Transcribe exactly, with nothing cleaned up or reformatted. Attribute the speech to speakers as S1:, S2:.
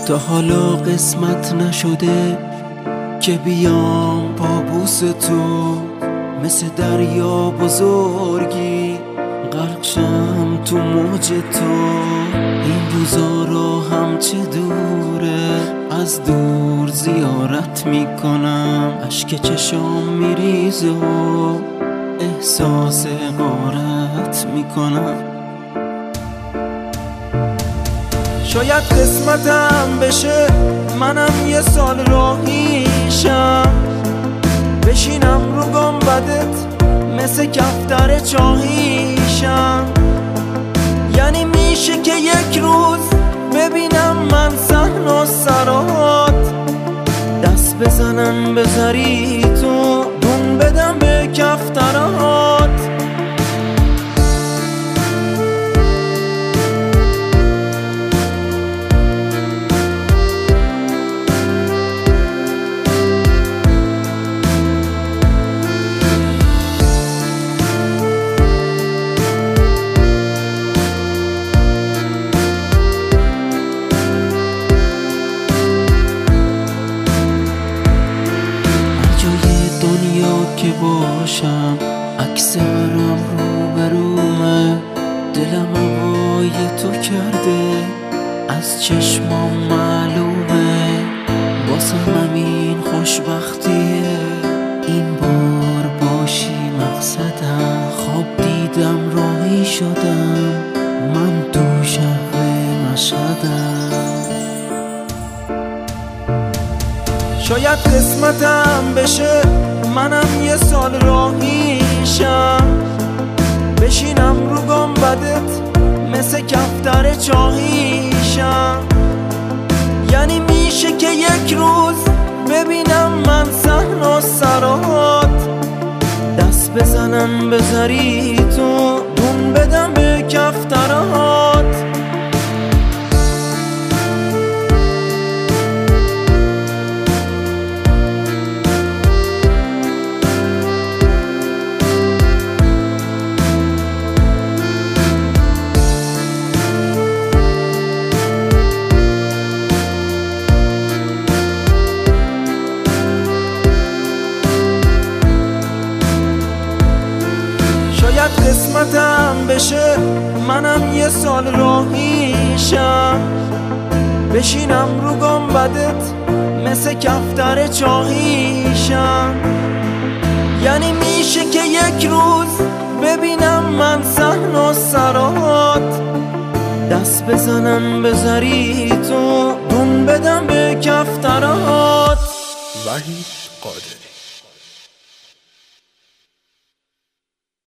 S1: تا حالا قسمت نشده که بیام پابوس تو، مثل دریا بزرگی غرق شم تو موج تو. این روزا را هم چه دوره، از دور زیارت میکنم، اشک چشام میریزه و احساس غارت میکنم. شاید قسمتم بشه منم یه سال راهیشم، بشینم رو گنبدت مثل کفتر چاهیشم. یعنی میشه که یک روز ببینم من صحن و سرات، دست بزنم به زری تو، دون بدم به کفترات. که باشم عکس برم رو برومه، دلم هوای تو کرده از چشمام معلومه. واسم همین خوشبختیه این بار باشی مقصدم. خواب دیدم راهی شدم من تو شهر مشهدم. شاید قسمتم بشه منم یه سال راهیشم، بشینم رو گنبدت مثل کفتر چاهیشم. یعنی میشه که یک روز ببینم من صحن و سرات، دست بزنم به زری تو، دون بدم به کفترات. شاید قسمتم بشه منم یه سال راهیشم، بشینم رو گنبدت مثل کفتر چاهیشم. یعنی میشه که یک روز ببینم من صحن و سرات، دست بزنم به زری تو، دون بدم به کفترات.
S2: وحید قادر.